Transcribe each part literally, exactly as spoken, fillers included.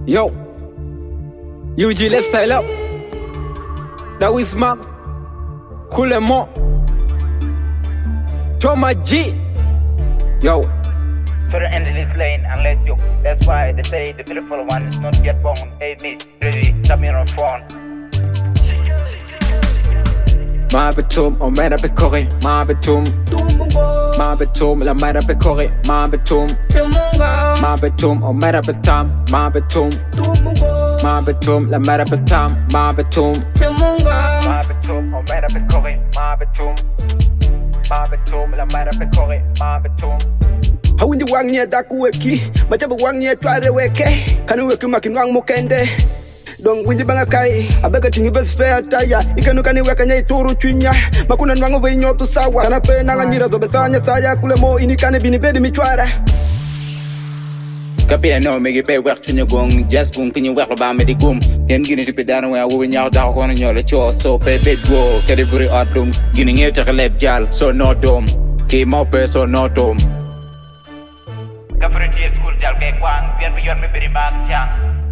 Yo, U G, let's style up. That we smack. Cool them up. Toma G. Yo. For the end of this lane, unless you. That's why they say the beautiful one is not yet born. Hey, miss, ready, tap me on phone. Ma betum, o mera pe kore, ma betum. Ma betum, la mera pe kore, ma betum. Ma betum, o mera pe tam, ma betum. Ma betum, la mera pe tam, ma betum. Ma betum, o mera pe kore, ma betum. Ma betum, la mera pe kore, ma betum. Hawindi wang nye daku weki, majabu wang nye tware weke. Kanu weki makin wang mokende. Dong winji banga kai, abega tingi bes fair taya. Ikanu kani weka nye turu chunya. Makuna nwango ve nyotu sawa. Kana pe nanga nyira zo besanya saya. Kule mo ini kane bini bedi michwara. Kapila no megi pe wak chunya gong. Just gong pinyi wak loba medi gum. Yen gini tipi dana wea wubi nyao dako kono nyole cho. So pe bed go, kedi buri art bloom. Gini nge taka lep jal, so no dom. Ki mau pe so no dom. Kafri tia school jal ke kwang. Biar biar me beri mas chang.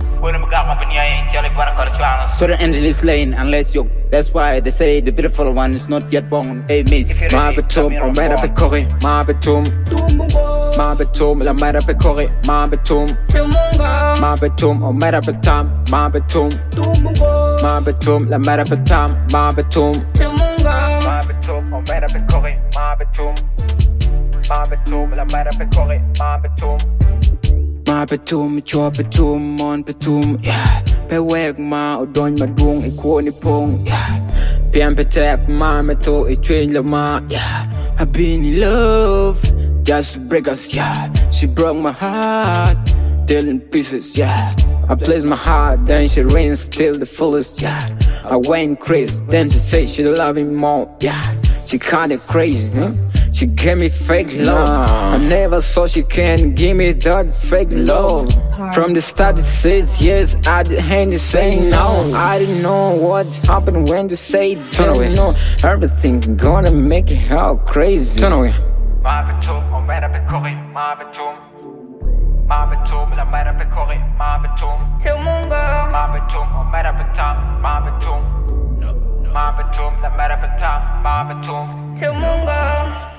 So the end of this lane, unless you. That's why they say the beautiful one is not yet born. Hey, miss. Ma betum, o mera pe kore, ma betum. Ma betum, la mera pe kore, ma betum. Ma betum, o mera pe tam, ma betum. Ma betum, la mera pe tam, ma betum. Ma betum, o mera pe kore, ma betum. Ma betum, la mera pe kore, ma betum. Ma betum, chua betum, mon betum, yeah. Pe wek ma, o don ma dung, e kwo ni pong, yeah. Pian pe tek ma, me to, e train la ma, yeah. I've been in love, just to break us, yeah. She broke my heart, till in pieces, yeah. I placed my heart, then she rains till the fullest, yeah. I went crazy, then she said she love me more, yeah. She kinda crazy, huh? She gave me fake love. I never saw she can give me that fake love. From the start it says yes, I didn't just say no. I didn't know what happened when you say don't know. Everything gonna make it all crazy. Turn away. Ma betum, o mera pe kore, ma betum. Ma betum, la mera pe kore, ma betum. Ma betum, o mera pe tam, ma betum. Ma betum, la mera pe tam, ma betum.